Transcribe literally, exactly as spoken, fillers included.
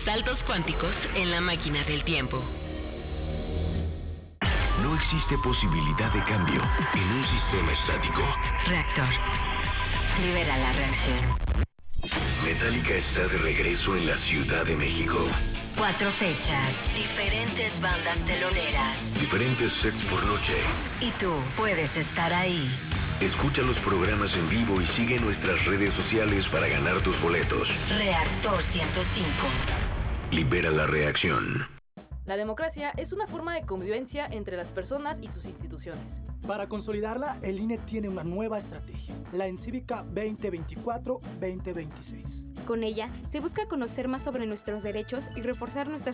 Saltos cuánticos en la máquina del tiempo. No existe posibilidad de cambio en un sistema estático. Reactor. Libera la reacción. Metallica está de regreso en la Ciudad de México. Cuatro fechas, diferentes bandas teloneras. Diferentes sets por noche. Y tú puedes estar ahí. Escucha los programas en vivo y sigue nuestras redes sociales para ganar tus boletos. Reactor ciento cinco. Libera la reacción. La democracia es una forma de convivencia entre las personas y sus instituciones. Para consolidarla, el I N E tiene una nueva estrategia, la Encívica veinte veinticuatro veinte veintiséis. Con ella, se busca conocer más sobre nuestros derechos y reforzar nuestras